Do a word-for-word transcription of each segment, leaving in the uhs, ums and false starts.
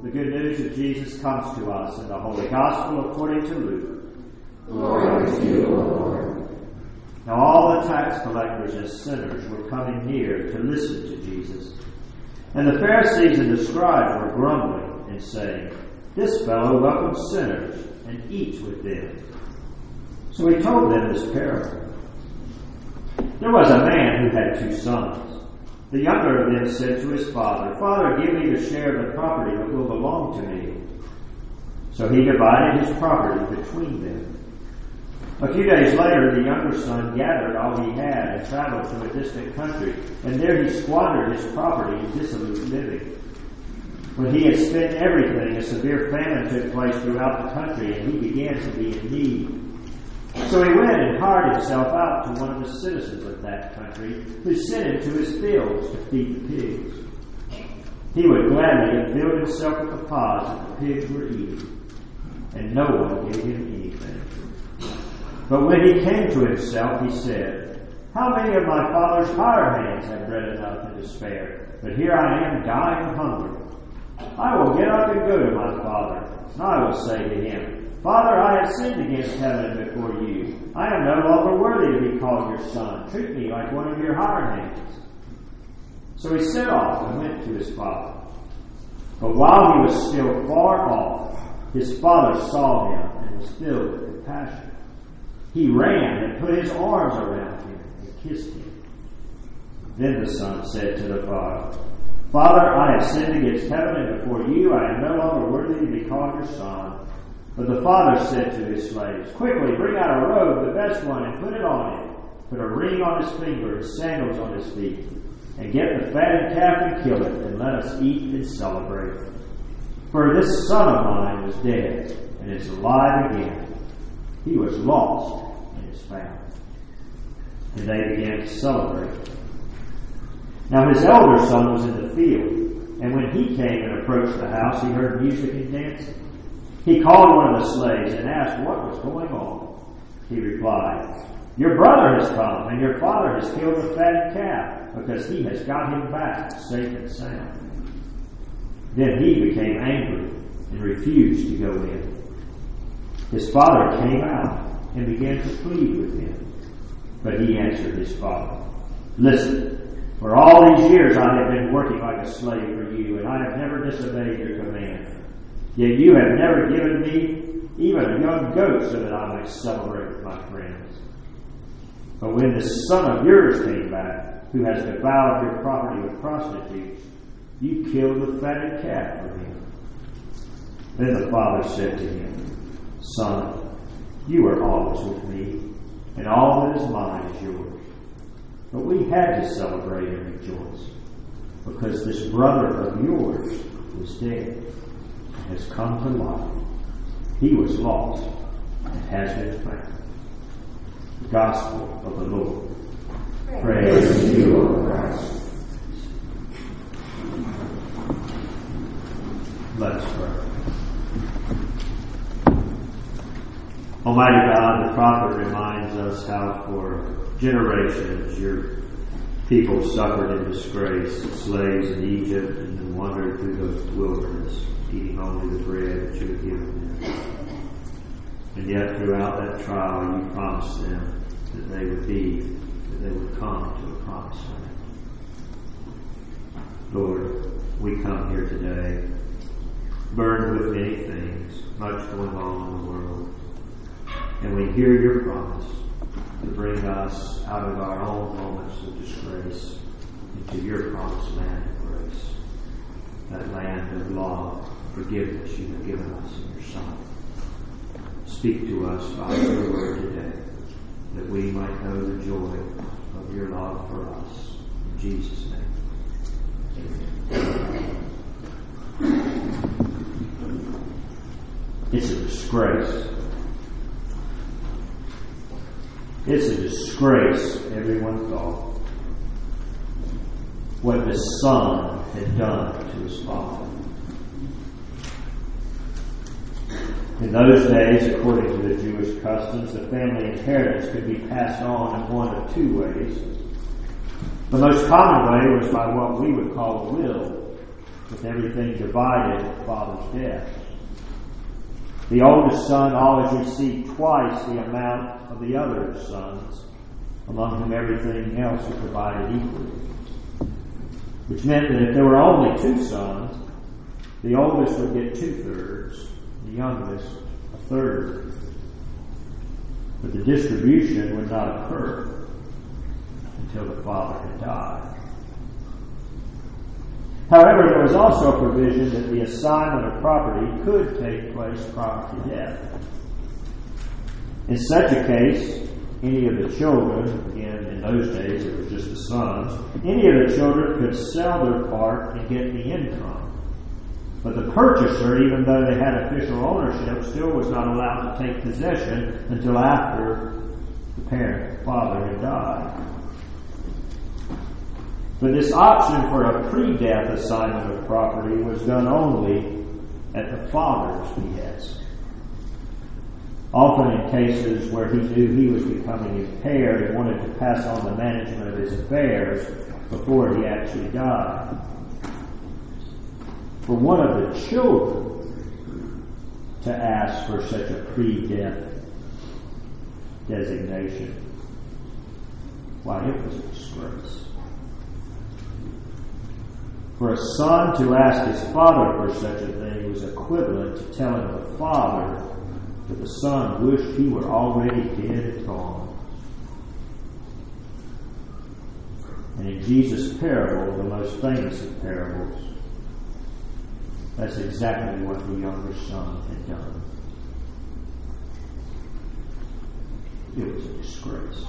the good news of Jesus comes to us in the Holy Gospel according to Luke. Glory to you, O Lord. Now all the tax collectors and sinners were coming near to listen to Jesus. And the Pharisees and the scribes were grumbling and saying, "This fellow welcomes sinners and eats with them." So he told them this parable. There was a man who had two sons. The younger of them said to his father, "Father, give me the share of the property that will belong to me." So he divided his property between them. A few days later, the younger son gathered all he had and traveled to a distant country, and there he squandered his property in dissolute living. When he had spent everything, a severe famine took place throughout the country, and he began to be in need. So he went and hired himself out to one of the citizens of that country, who sent him to his fields to feed the pigs. He would gladly have filled himself with the pods that the pigs were eating, and no one gave him anything. But when he came to himself, he said, "How many of my father's hired hands have bread enough and to spare? But here I am dying of hunger. I will get up and go to my father, and I will say to him, 'Father, I have sinned against heaven and before you. I am no longer worthy to be called your son. Treat me like one of your hired hands.' So he set off and went to his father. But while he was still far off, his father saw him and was filled with compassion. He ran and put his arms around him and kissed him. Then the son said to the father, 'Father, I have sinned against heaven and before you. I am no longer worthy to be called your son.' But the father said to his slaves, 'Quickly, bring out a robe, the best one, and put it on him. Put a ring on his finger and sandals on his feet. And get the fatted calf and kill it, and let us eat and celebrate. For this son of mine was dead and is alive again. He was lost and is found.' And they began to celebrate. Now his elder son was in the field, and when he came and approached the house, he heard music and dancing. He called one of the slaves and asked what was going on. He replied, 'Your brother has come, and your father has killed the fatted calf, because he has got him back safe and sound.' Then he became angry and refused to go in. His father came out and began to plead with him. But he answered his father, 'Listen, for all these years I have been working like a slave for you, and I have never disobeyed your command. Yet you have never given me even a young goat so that I might celebrate with my friends. But when this son of yours came back, who has devoured your property with prostitutes, you killed the fatted calf for him.' Then the father said to him, 'Son, you are always with me, and all that is mine is yours. But we had to celebrate and rejoice, because this brother of yours was dead and has come to life. He was lost and has been found.'" The Gospel of the Lord. Praise, Praise to you, O Christ. Let us pray. Almighty God, the prophet reminds us how for generations your people suffered in disgrace, slaves in Egypt, and then wandered through the wilderness, eating only the bread that you had given them. And yet throughout that trial you promised them that they would be, that they would come to the promised land. Lord, we come here today burdened with many things, much going on in the world. And we hear your promise to bring us out of our own moments of disgrace into your promised land of grace, that land of love, forgiveness you have given us in your Son. Speak to us by your word today, that we might know the joy of your love for us. In Jesus' name. Amen. It's a disgrace. It's a disgrace, everyone thought, what the son had done to his father. In those days, according to the Jewish customs, the family inheritance could be passed on in one of two ways. The most common way was by what we would call a will. with everything divided at the father's death. The oldest son always received twice the amount of the other sons, among whom everything else was divided equally. Which meant that if there were only two sons, the oldest would get two-thirds, the youngest a third. But the distribution would not occur until the father had died. However, there was also a provision that the assignment of property could take place prior to death. In such a case, any of the children, again in those days it was just the sons, any of the children could sell their part and get the income. But the purchaser, even though they had official ownership, still was not allowed to take possession until after the parent, the father, had died. But this option for a pre-death assignment of property was done only at the father's behest. Often in cases where he knew he was becoming impaired and wanted to pass on the management of his affairs before he actually died. For one of the children to ask for such a pre-death designation, why, it was a disgrace. For a son to ask his father for such a thing was equivalent to telling the father that the son wished he were already dead and gone. And in Jesus' parable, the most famous of parables, that's exactly what the younger son had done. It was a disgrace.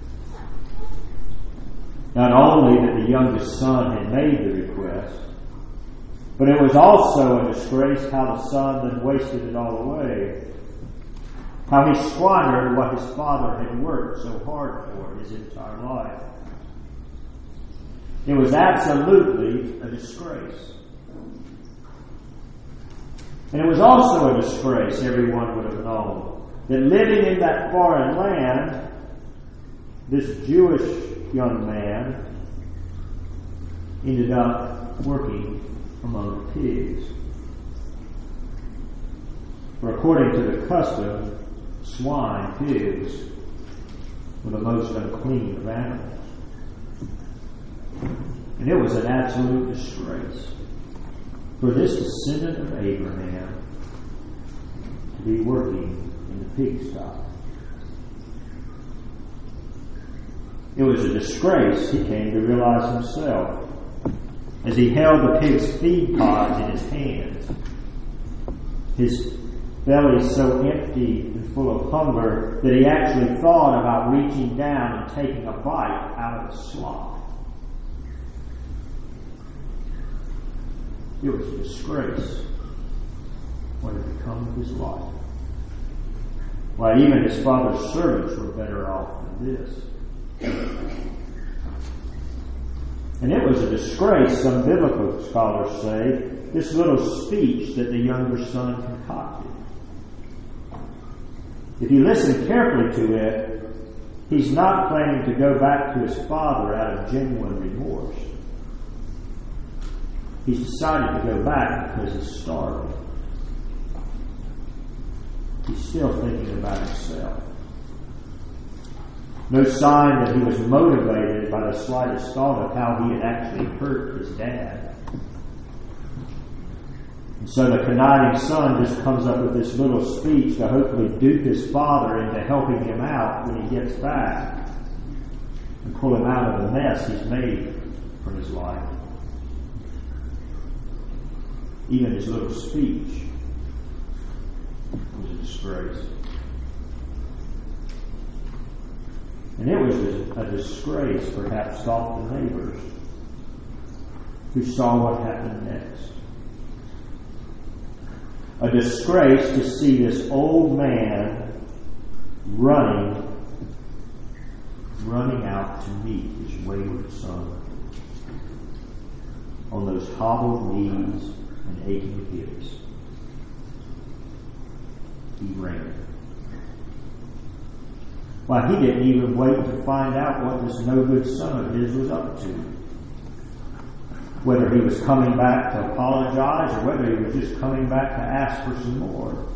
Not only that the youngest son had made the request, but it was also a disgrace how the son then wasted it all away. How he squandered what his father had worked so hard for his entire life. It was absolutely a disgrace. And it was also a disgrace, everyone would have known, that living in that foreign land, this Jewish young man ended up working among the pigs. For according to the custom, swine, pigs, were the most unclean of animals. And it was an absolute disgrace for this descendant of Abraham to be working in the pigsty. It was a disgrace, he came to realize himself, as he held the pig's feed pods in his hands, his belly so empty and full of hunger that he actually thought about reaching down and taking a bite out of the slop. It was a disgrace what had become of his life. Why, even his father's servants were better off than this. And it was a disgrace, some biblical scholars say, this little speech that the younger son concocted. If you listen carefully to it, he's not planning to go back to his father out of genuine remorse. He's decided to go back because he's starving. He's still thinking about himself. No sign that he was motivated by the slightest thought of how he had actually hurt his dad. And so the conniving son just comes up with this little speech to hopefully dupe his father into helping him out when he gets back and pull him out of the mess he's made from his life. Even his little speech was a disgrace. And it was a disgrace, perhaps, thought the neighbors who saw what happened next. A disgrace to see this old man running, running out to meet his wayward son on those hobbled knees and aching hips. He ran. Why, he didn't even wait to find out what this no-good son of his was up to. whether he was coming back to apologize or whether he was just coming back to ask for some more.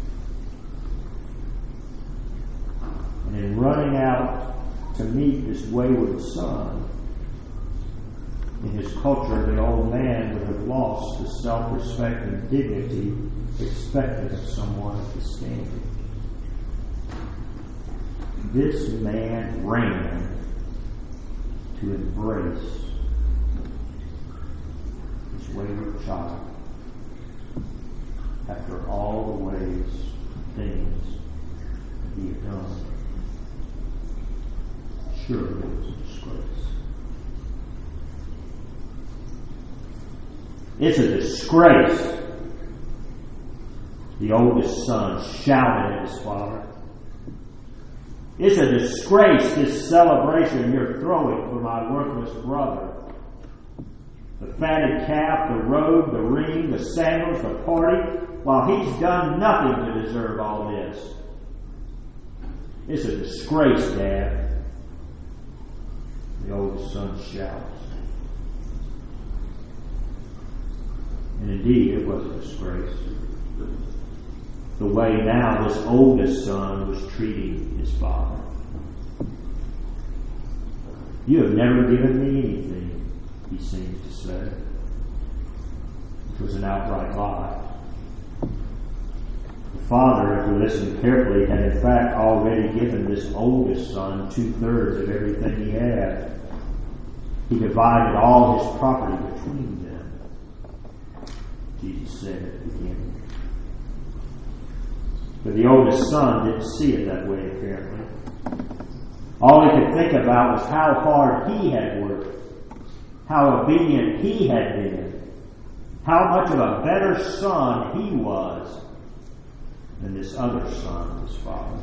And in running out to meet this wayward son, in his culture, the old man would have lost the self-respect and dignity expected of someone of his standing. This man ran to embrace his wayward child after all the ways, things that he had done. Surely it was a disgrace. It's a disgrace. The oldest son shouted at his father. It's a disgrace, this celebration you're throwing for my worthless brother. The fatted calf, the robe, the ring, the sandals, the party, while he's done nothing to deserve all this. It's a disgrace, Dad. The oldest son shouts. And indeed, it was a disgrace. The way now this oldest son was treating his father. You have never given me anything, he seems to say. It was an outright lie. The father, if we listen carefully, had in fact already given this oldest son two-thirds of everything he had. He divided all his property between them. Jesus said at the beginning. But the oldest son didn't see it that way, apparently. All he could think about was how hard he had worked, how obedient he had been, how much of a better son he was than this other son of his father.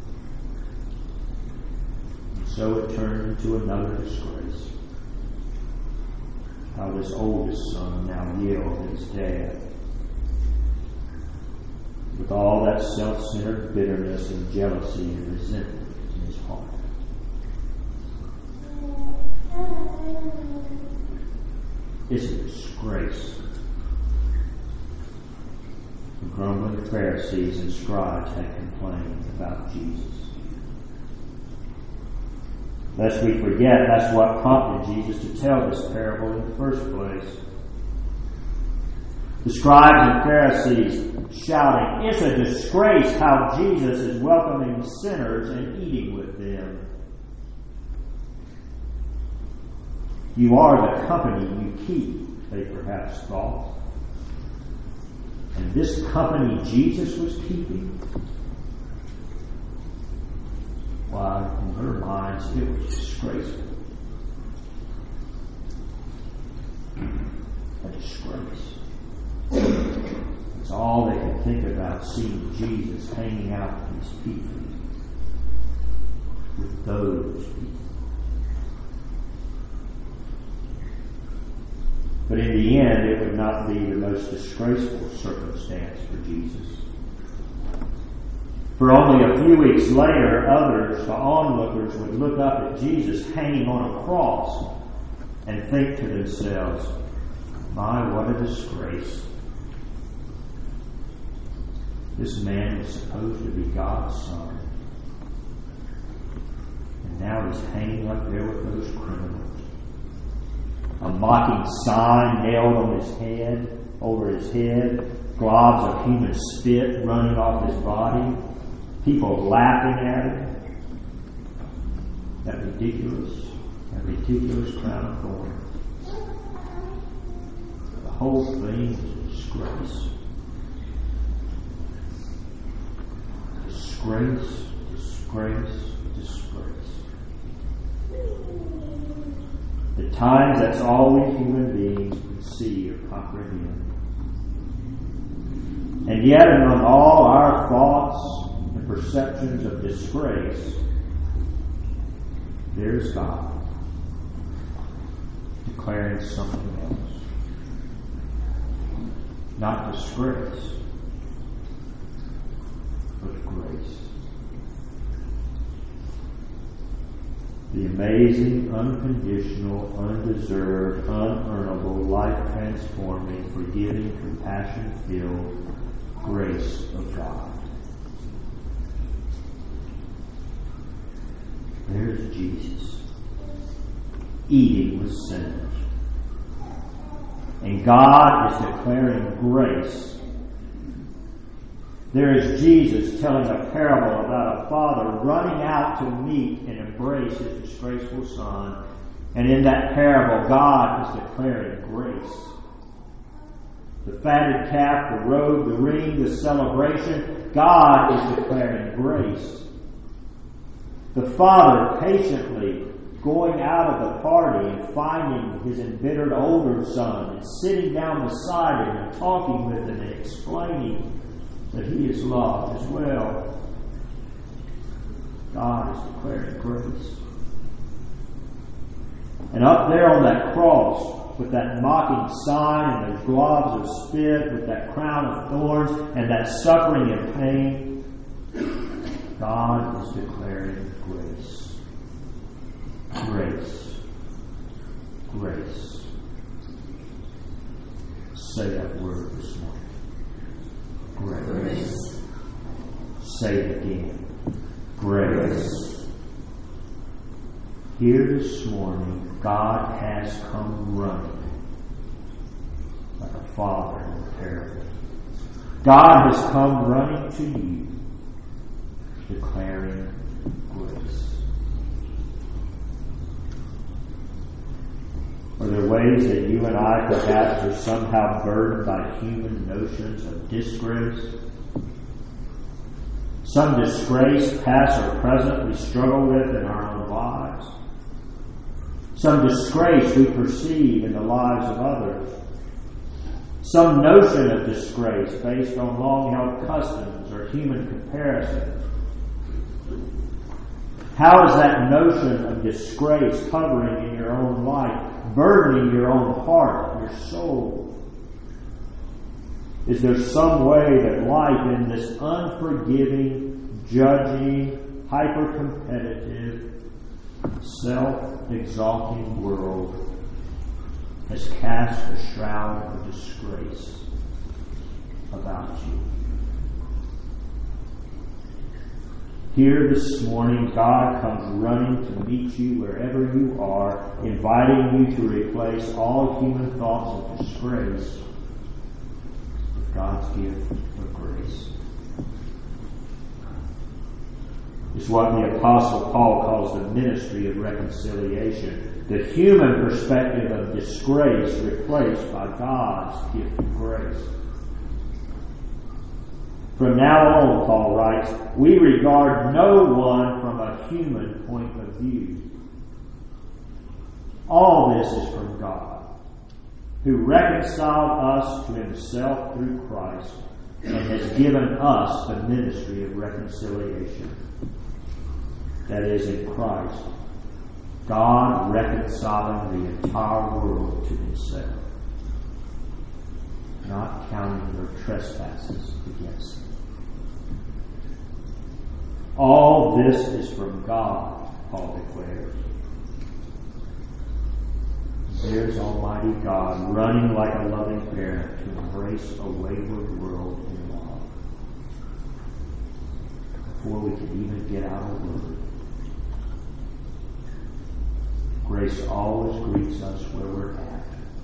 And so it turned into another disgrace. How this oldest son now yelled at his dad, with all that self-centered bitterness and jealousy and resentment in his heart. It's a disgrace. The grumbling Pharisees and scribes had complained about Jesus. Lest we forget, that's what prompted Jesus to tell this parable in the first place. The scribes and Pharisees shouting, "It's a disgrace how Jesus is welcoming sinners and eating with them." You are the company you keep, they perhaps thought. And this company Jesus was keeping, why, in their minds, it was disgraceful. A disgrace. It's all they could think about, seeing Jesus hanging out with these people, with those people. But in the end, it would not be the most disgraceful circumstance for Jesus. For only a few weeks later, others, the onlookers, would look up at Jesus hanging on a cross and think to themselves, "My, what a disgrace. This man was supposed to be God's son. And now he's hanging up there with those criminals. A mocking sign nailed on his head, over his head, globs of human spit running off his body, people laughing at him. That ridiculous, that ridiculous crown of thorns. The whole thing is a disgrace. Disgrace, disgrace, disgrace. At times, that's all we human beings can see or comprehend. And yet, among all our thoughts and perceptions of disgrace, there's God declaring something else. Not disgrace, but grace. The amazing, unconditional, undeserved, unearnable, life-transforming, forgiving, compassion-filled grace of God. There's Jesus eating with sinners. And God is declaring grace. There is Jesus telling a parable about a father running out to meet and embrace his disgraceful son. And in that parable, God is declaring grace. The fatted calf, the robe, the ring, the celebration, God is declaring grace. The father patiently going out of the party and finding his embittered older son and sitting down beside him and talking with him and explaining that he is loved as well. God is declaring grace. And up there on that cross, with that mocking sign and those globs of spit, with that crown of thorns and that suffering and pain, God is declaring grace. Grace. Grace. Say that word this morning. Grace. Grace. Say it again. Grace. Here this morning, God has come running like a father in a parable. God has come running to you, declaring grace. Are there ways that you and I perhaps are somehow burdened by human notions of disgrace? Some disgrace, past or present, we struggle with in our own lives. Some disgrace we perceive in the lives of others. Some notion of disgrace based on long-held customs or human comparisons. How is that notion of disgrace hovering in your own life, burdening your own heart, your soul? Is there some way that life in this unforgiving, judging, hyper-competitive, self-exalting world has cast a shroud of disgrace about you? Here this morning, God comes running to meet you wherever you are, inviting you to replace all human thoughts of disgrace with God's gift of grace. It's what the Apostle Paul calls the ministry of reconciliation. The human perspective of disgrace replaced by God's gift of grace. From now on, Paul writes, we regard no one from a human point of view. All this is from God, who reconciled us to himself through Christ and has given us the ministry of reconciliation. That is, in Christ, God reconciling the entire world to himself, not counting their trespasses against them. All this is from God, Paul declares. There's Almighty God running like a loving parent to embrace a wayward world in love. Before we can even get out a word. Grace always greets us where we're at.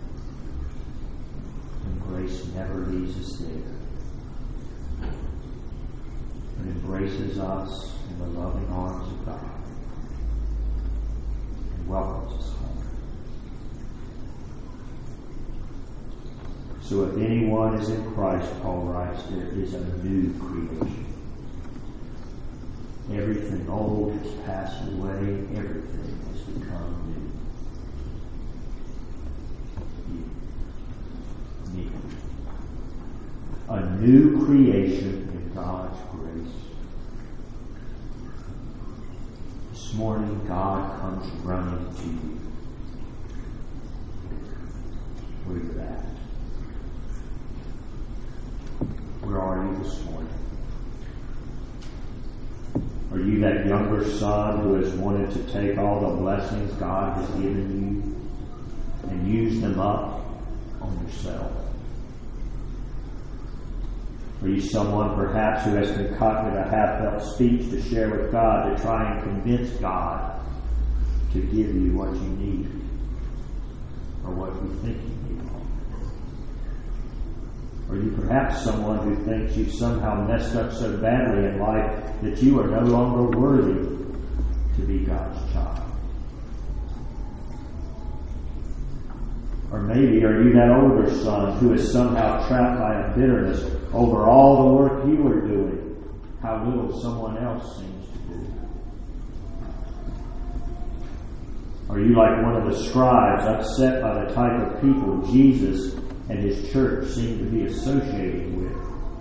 And grace never leaves us there. It embraces us in the loving arms of God and welcomes us home. So if anyone is in Christ, Paul writes, there is a new creation. Everything old has passed away, everything has become new. You, me. A new creation in God's grace. This morning, God comes running to you. Where you're at. Where are you this morning? Are you that younger son who has wanted to take all the blessings God has given you and use them up on yourself? Are you someone perhaps who has concocted a half-felt speech to share with God to try and convince God to give you what you need or what you think you need? Are you perhaps someone who thinks you somehow messed up so badly in life that you are no longer worthy to be God's child? Or maybe are you that older son who is somehow trapped by a bitterness over all the work you are doing, how little someone else seems to do? Are you like one of the scribes, upset by the type of people Jesus and his church seem to be associating with?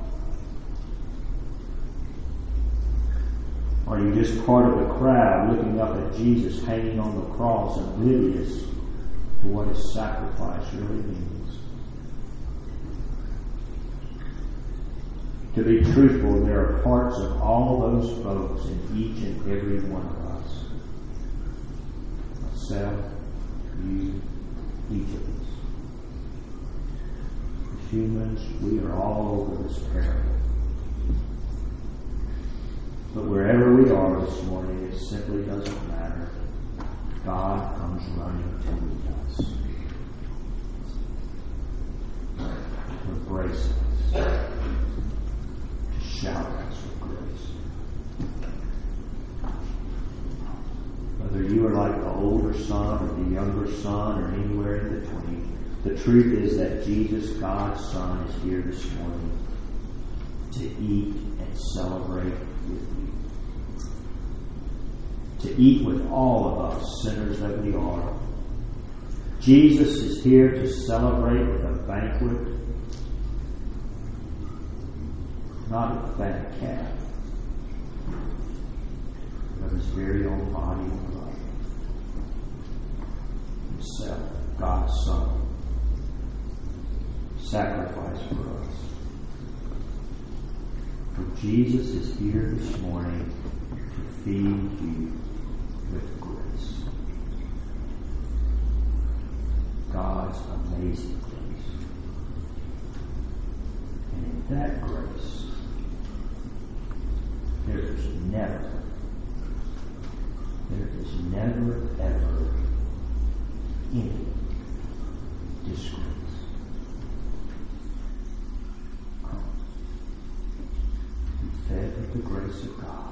Are you just part of the crowd looking up at Jesus hanging on the cross, oblivious to what his sacrifice really means? To be truthful, there are parts of all those folks in each and every one of us. Myself, you, each of us. As humans, we are all over this parable. But wherever we are this morning, it simply doesn't matter. God comes running to meet us. To embrace us. To shout us with grace. Whether you are like the older son or the younger son or anywhere in between, the truth is that Jesus, God's Son, is here this morning to eat and celebrate with you. To eat with all of us, sinners that we are. Jesus is here to celebrate with a banquet, not a fat calf, but his very own body and blood. Himself, God's Son, sacrificed for us. For Jesus is here this morning to feed you with grace. God's amazing grace. And in that grace, there is never, there is never, ever any disgrace. Come, be fed with the grace of God.